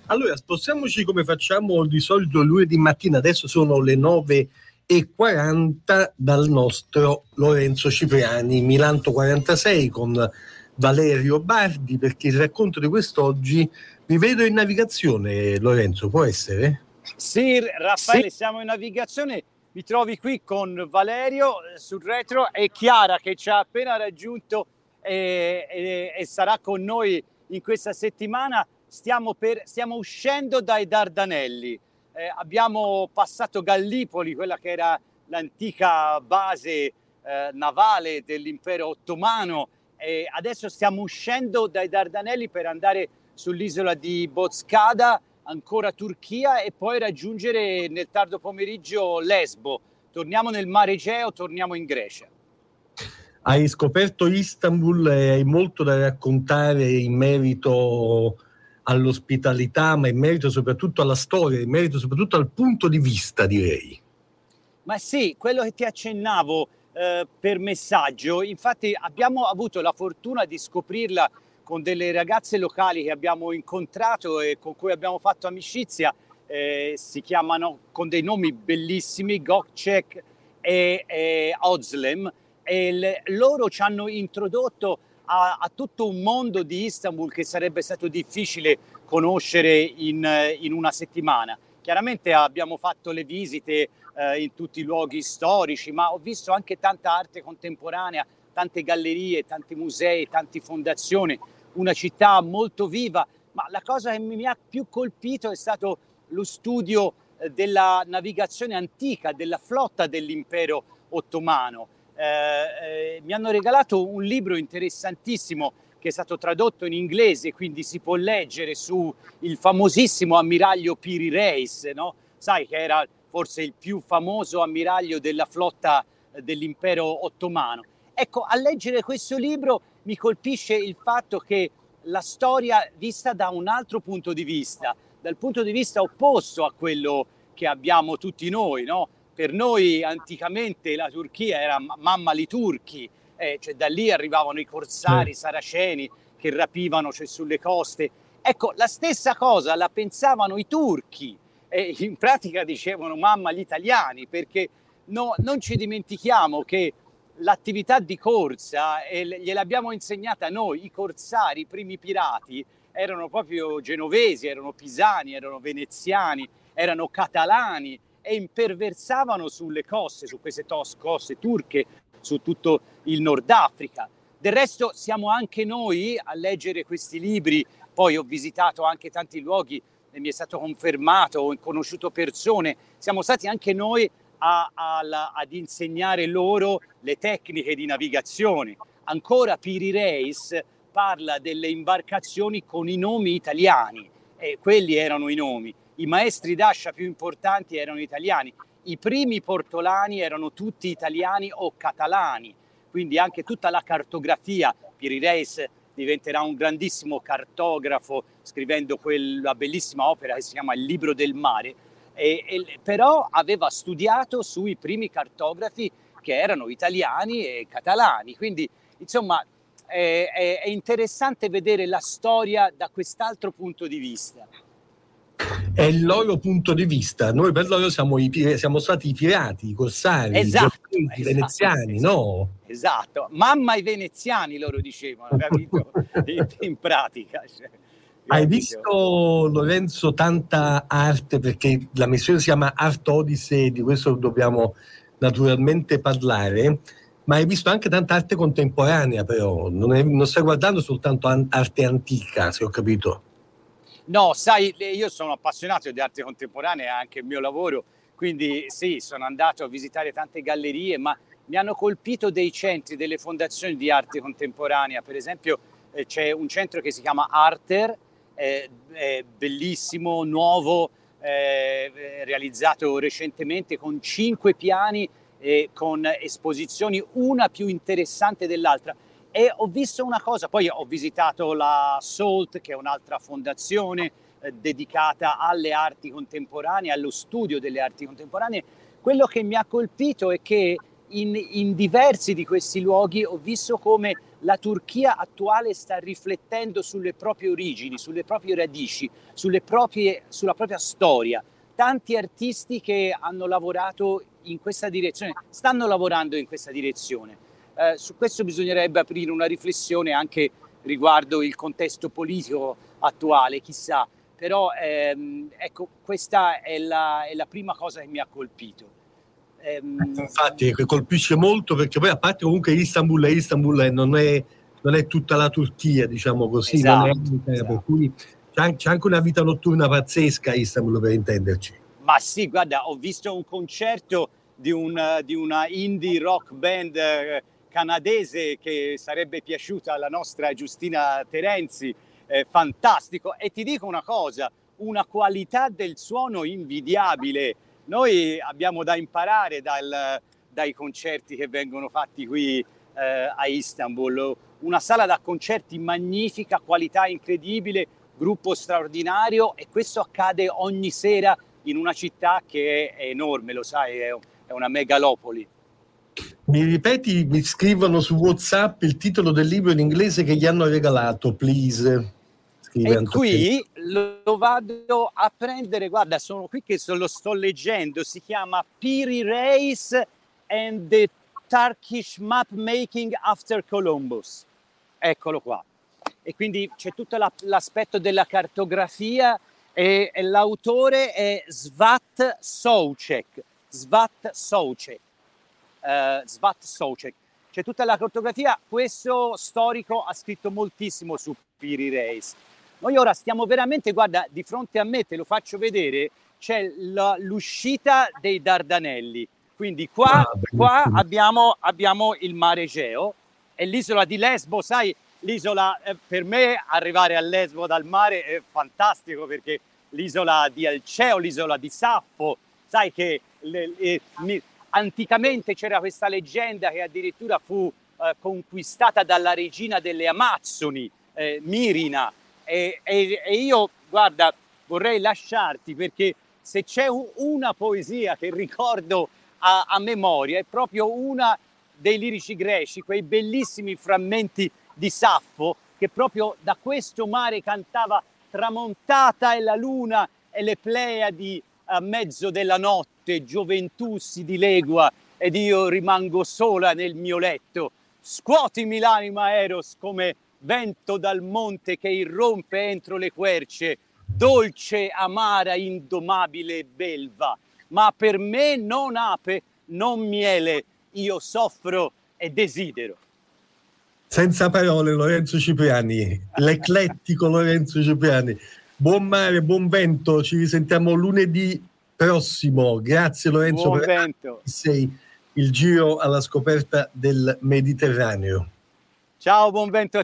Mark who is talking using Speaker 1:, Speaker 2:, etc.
Speaker 1: Allora, spostiamoci come facciamo di solito lunedì mattina, adesso sono le 9:40 dal nostro Lorenzo Cipriani, Milanto 46 con Valerio Bardi, perché il racconto di quest'oggi mi vedo in navigazione, Lorenzo, può essere?
Speaker 2: Sì, Raffaele,
Speaker 1: Sì.
Speaker 2: siamo in navigazione, mi trovi qui con Valerio sul retro e Chiara che ci ha appena raggiunto e sarà con noi in questa settimana. Stiamo uscendo dai Dardanelli, abbiamo passato Gallipoli, quella che era l'antica base navale dell'impero ottomano, e adesso stiamo uscendo dai Dardanelli per andare sull'isola di Bozcada, ancora Turchia, e poi raggiungere nel tardo pomeriggio Lesbo. Torniamo nel mare Egeo, torniamo in Grecia.
Speaker 1: Hai scoperto Istanbul e hai molto da raccontare in merito all'ospitalità, ma in merito soprattutto alla storia, in merito soprattutto al punto di vista, direi.
Speaker 2: Ma sì, quello che ti accennavo per messaggio, infatti abbiamo avuto la fortuna di scoprirla con delle ragazze locali che abbiamo incontrato e con cui abbiamo fatto amicizia. Si chiamano con dei nomi bellissimi, Gökçek e Özlem, e loro ci hanno introdotto a tutto un mondo di Istanbul che sarebbe stato difficile conoscere in una settimana. Chiaramente abbiamo fatto le visite in tutti i luoghi storici, ma ho visto anche tanta arte contemporanea, tante gallerie, tanti musei, tante fondazioni, una città molto viva. Ma la cosa che mi ha più colpito è stato lo studio della navigazione antica, della flotta dell'impero ottomano. Mi hanno regalato un libro interessantissimo che è stato tradotto in inglese, quindi si può leggere su il famosissimo ammiraglio Piri Reis, no? Sai che era forse il più famoso ammiraglio della flotta dell'impero ottomano. Ecco, a leggere questo libro mi colpisce il fatto che la storia vista da un altro punto di vista, dal punto di vista opposto a quello che abbiamo tutti noi, no? Per noi anticamente la Turchia era mamma li turchi, cioè da lì arrivavano i corsari saraceni che rapivano, cioè, sulle coste. Ecco, la stessa cosa la pensavano i turchi e in pratica dicevano mamma gli italiani, perché non ci dimentichiamo che l'attività di corsa gliel'abbiamo insegnata noi, i corsari, i primi pirati erano proprio genovesi, erano pisani, erano veneziani, erano catalani e imperversavano sulle coste, su queste coste turche, su tutto il Nord Africa. Del resto siamo anche noi a leggere questi libri, poi ho visitato anche tanti luoghi e mi è stato confermato, ho conosciuto persone, siamo stati anche noi ad insegnare loro le tecniche di navigazione. Ancora Piri Reis parla delle imbarcazioni con i nomi italiani, e quelli erano i nomi. I maestri d'ascia più importanti erano italiani, i primi portolani erano tutti italiani o catalani, quindi anche tutta la cartografia. Piri Reis diventerà un grandissimo cartografo scrivendo quella bellissima opera che si chiama Il libro del mare, però aveva studiato sui primi cartografi che erano italiani e catalani, quindi insomma è interessante vedere la storia da quest'altro punto di vista.
Speaker 1: È il loro punto di vista. Noi per loro siamo stati i pirati, i corsari, i veneziani, no?
Speaker 2: Esatto, mamma i veneziani loro dicevano, capito? In pratica. Cioè,
Speaker 1: hai visto, Lorenzo, tanta arte, perché la missione si chiama Art Odyssey, di questo dobbiamo naturalmente parlare, ma hai visto anche tanta arte contemporanea, però non stai guardando soltanto arte antica, se ho capito.
Speaker 2: No, sai, io sono appassionato di arte contemporanea, è anche il mio lavoro, quindi sì, sono andato a visitare tante gallerie, ma mi hanno colpito dei centri, delle fondazioni di arte contemporanea. Per esempio c'è un centro che si chiama Arter, bellissimo, nuovo, realizzato recentemente con 5 piani, con esposizioni una più interessante dell'altra. E ho visto una cosa, poi ho visitato la SALT, che è un'altra fondazione dedicata alle arti contemporanee, allo studio delle arti contemporanee. Quello che mi ha colpito è che in diversi di questi luoghi ho visto come la Turchia attuale sta riflettendo sulle proprie origini, sulle proprie radici, sulla propria storia. Tanti artisti che hanno lavorato in questa direzione, stanno lavorando in questa direzione. Su questo bisognerebbe aprire una riflessione anche riguardo il contesto politico attuale, chissà. Però ecco, questa è la prima cosa che mi ha colpito.
Speaker 1: Infatti colpisce molto, perché poi, a parte comunque Istanbul non è tutta la Turchia, diciamo così,
Speaker 2: esatto,
Speaker 1: non è,
Speaker 2: esatto.
Speaker 1: Per cui c'è anche una vita notturna pazzesca a Istanbul, per intenderci.
Speaker 2: Ma sì, guarda, ho visto un concerto di una indie rock band canadese che sarebbe piaciuta alla nostra Giustina Terenzi, fantastico. E ti dico una cosa, una qualità del suono invidiabile. Noi abbiamo da imparare dai concerti che vengono fatti qui a Istanbul. Una sala da concerti magnifica, qualità incredibile, gruppo straordinario, e questo accade ogni sera in una città che è enorme, lo sai, è una megalopoli.
Speaker 1: Mi ripeti, mi scrivono su WhatsApp il titolo del libro in inglese che gli hanno regalato, please.
Speaker 2: E qui lo vado a prendere, guarda, sono qui che lo sto leggendo, si chiama Piri Reis and the Turkish Map Making After Columbus. Eccolo qua. E quindi c'è tutto l'aspetto della cartografia, e l'autore è Svat Soucek. C'è tutta la cartografia. Questo storico ha scritto moltissimo su Piri Reis. Noi ora stiamo veramente, guarda, di fronte a me, te lo faccio vedere, c'è l'uscita dei Dardanelli. Quindi qua abbiamo il mare Egeo e l'isola di Lesbo, sai, l'isola, per me arrivare a Lesbo dal mare è fantastico, perché l'isola di Alceo, l'isola di Saffo, sai che anticamente c'era questa leggenda che addirittura fu conquistata dalla regina delle Amazzoni, Mirina, e io, guarda, vorrei lasciarti, perché se c'è una poesia che ricordo a memoria è proprio una dei lirici greci, quei bellissimi frammenti di Saffo che proprio da questo mare cantava: tramontata è la luna e le Pleiadi a mezzo della notte, gioventù si dilegua ed io rimango sola nel mio letto. Scuotimi l'anima, Eros, come vento dal monte che irrompe entro le querce, dolce, amara, indomabile belva, ma per me non ape, non miele, io soffro e desidero.
Speaker 1: Senza parole, Lorenzo Cipriani, l'eclettico Lorenzo Cipriani. Buon mare, buon vento, ci risentiamo lunedì prossimo. Grazie Lorenzo,
Speaker 2: buon vento.
Speaker 1: Sei il giro alla scoperta del Mediterraneo.
Speaker 2: Ciao, buon vento.